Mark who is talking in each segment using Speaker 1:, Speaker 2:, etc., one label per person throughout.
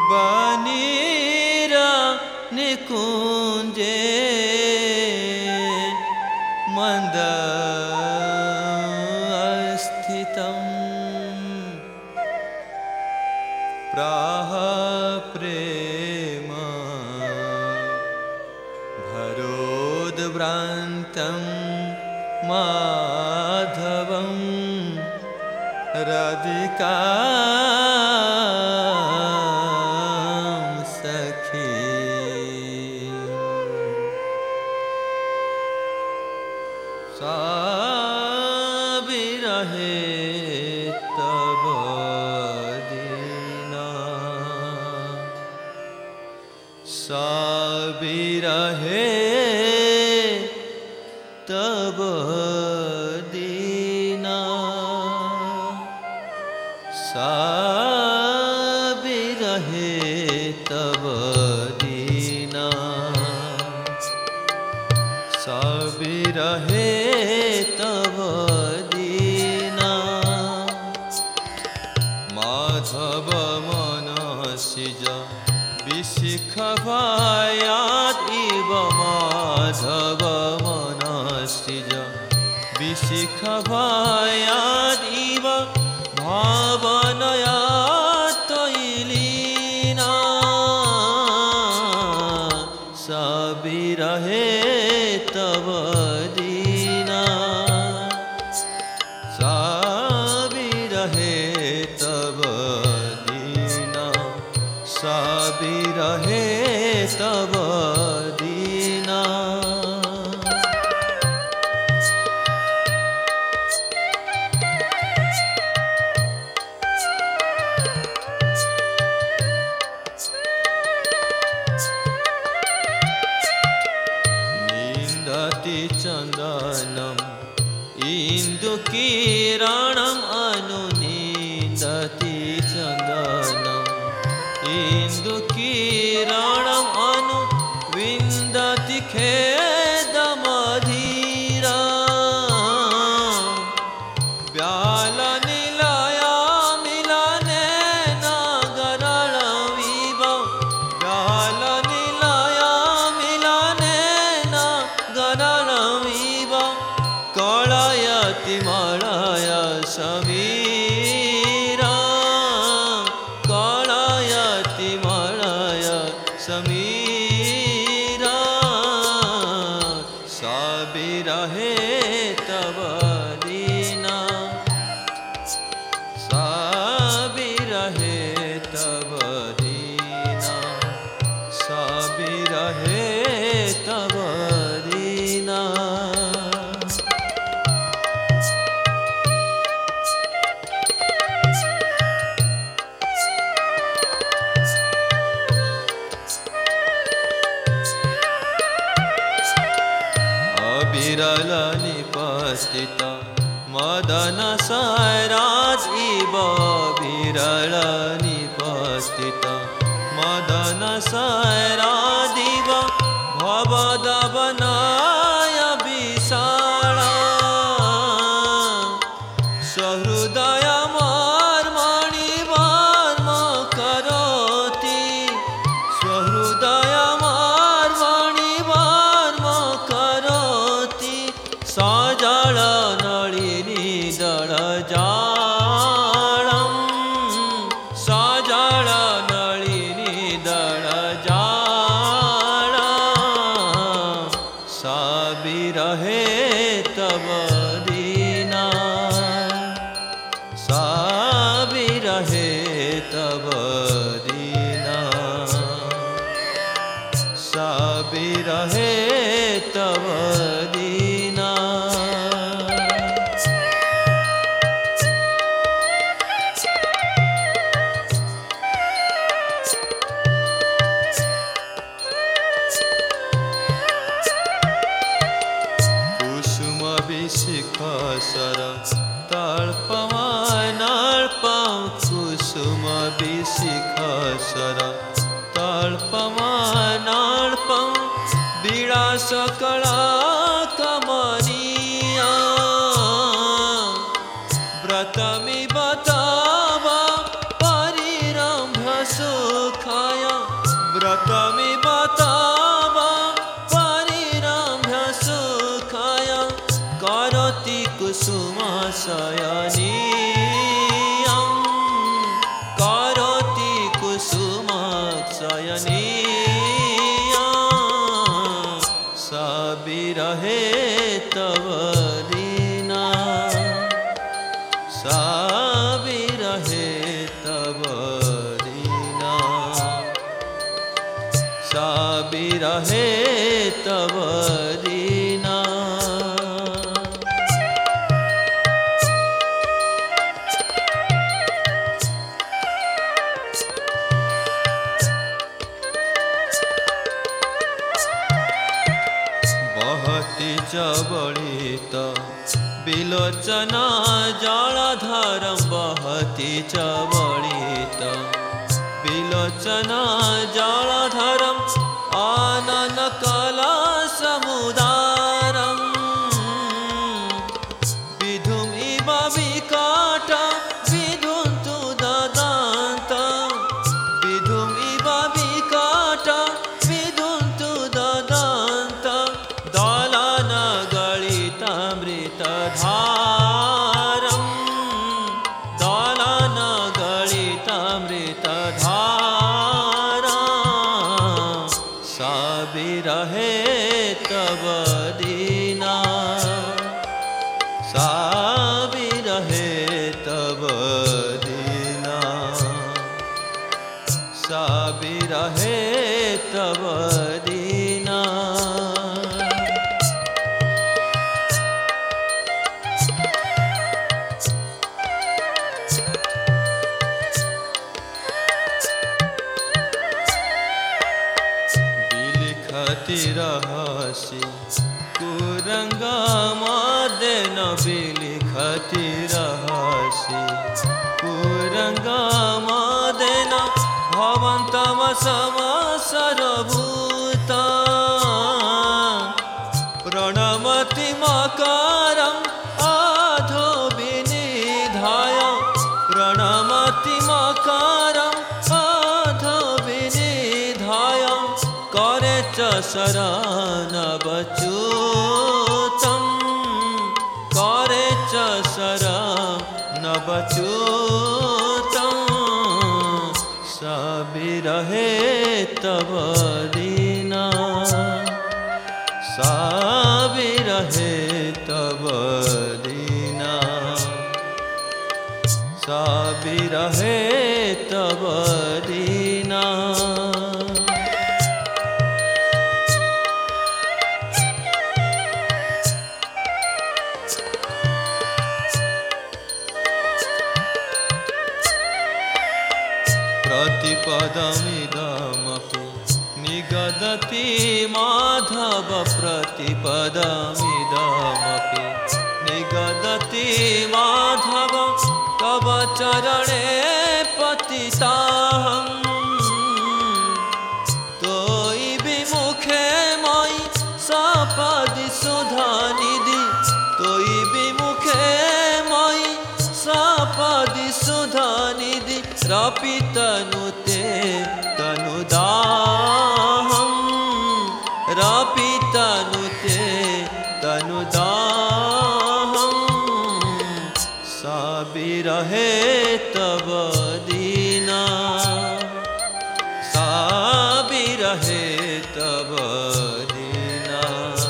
Speaker 1: बनीरा निकुंजे मंद स्थितम् प्राह प्रेम भरोद्भ्रान्तं माधवं राधिका सखी सा विरहे तब दीना सा विरहे तब दीना सा विरहे तब दीना सा विरहे तब दीना माधव मनसिज विशिख भायात् इव माधव मनसिज विशिख भायात् इव भावनया तैलीना सा विरहे तब दीना सा विरहे तब दीना सा विरहे तब दीना निन्दति चन्दनम् इन्दुकिरणम् अनुनिन्दति चन्दनम् इन्दुकिरणम् अनु विन्दति खेदमधीरा व्यालनिलया मिलनेन गरलविव व्यालनिलया मिलनेन गरलविव कलयति मलय समीरा कलयति मलय समीरा सा विरहे तब दीना सा विरहे तब दीना सा विरहे तब दीना अविरल निपस्थित मदन सराज इव विरल निपस्थित मदन सरादिव भवदवनाय विशाला सहृदय मर्मणि वर्म करोति सहृदय मर्मणि वर्म करोति सजल नलिनी दल जालम् सजल नलिनी दल जालम् सा विरहे तब दीना सा विरहे तब दीना सा विरहे तब दीना कुसुम विशिख सर तल्पमानल्पं कुसुम विशिख सर तल्पमानल्पं विलासकला कमनीया व्रतमिव तव परिरम्भ सुखा बिरहे तब दीना। बहती चबलित बिलोचना जलधारं बहती चबलित बिलोचना जलधरम् आननकला समुदारम् विधुम् इव विकट विधुन्तु ददान्त विधुम् इव विकट विधुन्तु ददान्त दलन गलितामृतधारम् दलन गलितामृतधारा सा बिरहे तब दीना। सा बिरहे तब दीना। सा बिरहे तब दीना। रहसि कुरंगा मदेन बिलिखति रहसि कुरंगा मदेन भवन्तम समसरभूता प्रणमति मकारम् आधो विनिधाय प्रणमति मकारम् आधो विनिधाय करे च शरणवच्युतं करे च शरणवच्युतं सा बिरहे तब दीना। सा बिरहे तब दीना। सा बिरहे तब दीना। प्रतिपदमिदमपि निगदति माधव प्रतिपदमिदमपि निगदति माधव तव चरणे पतिताहम् तोयि विमुखे मयि सपदि सुधानिधि तोयि विमुखे मयि सपदि सुधानिधि रपितनुते तनुदाहं रपितनुते तनुदाहं सा बिरहे तब दीना। सा बिरहे तब दीना।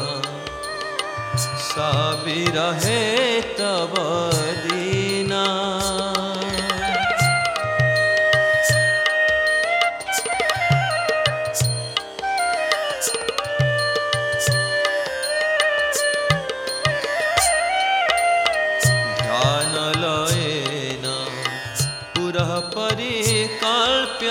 Speaker 1: सा बिरहे तब दीना। परिकल्प्य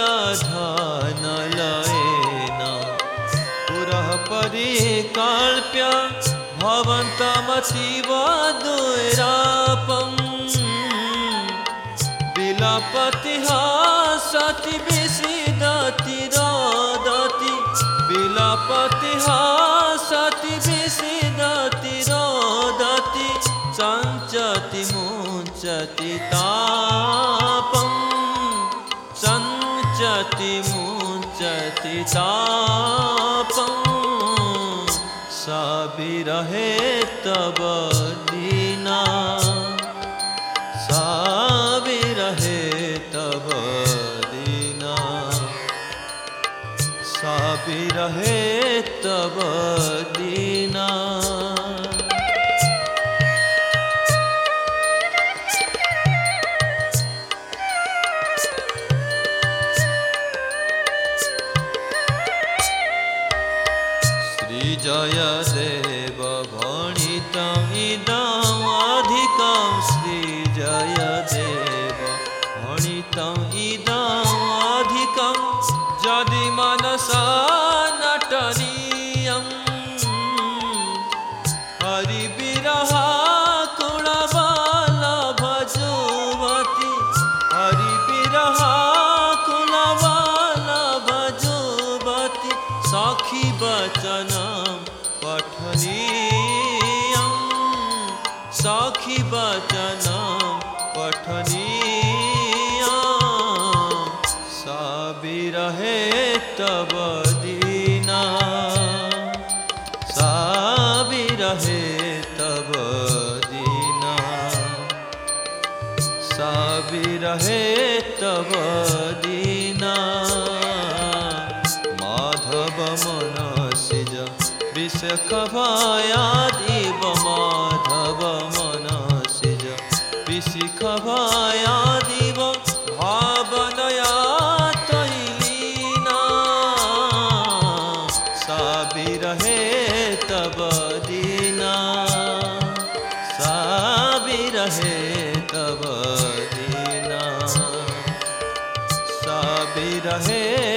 Speaker 1: ध्यानलयेन पुरः परिकल्प्य भवन्तमतीव दुरापम् विलपति हासति विषीदति रोदति विलपति हासति विषीदति रोदति सञ्चति मुञ्चति तापम् सञ्चति मुञ्चति तापम् सा बिरहे तब दीना। सा बिरहे तब दीना। सा बिरहे तब दीना। जय देव भणितं इदम् अधिकं श्री जय देव भणितं इदम् अधिकं यदि मनसा नटनीयम् हरिविरहाकुलवल्लभ जुवति हरिविरहाकुलवल्लभ जुवति सखी वचनं पठनीयं सखी वचनं पठनीयं सा विरहे तव दीना सा विरहे तव दीना सा विरहे तव दीना माधव मनसिज विषखभायादिव माधव मनसिज विषखभायादिव भावनया तैलीना सा विरहे तव दीना सा विरहे तव दीना सा विरहे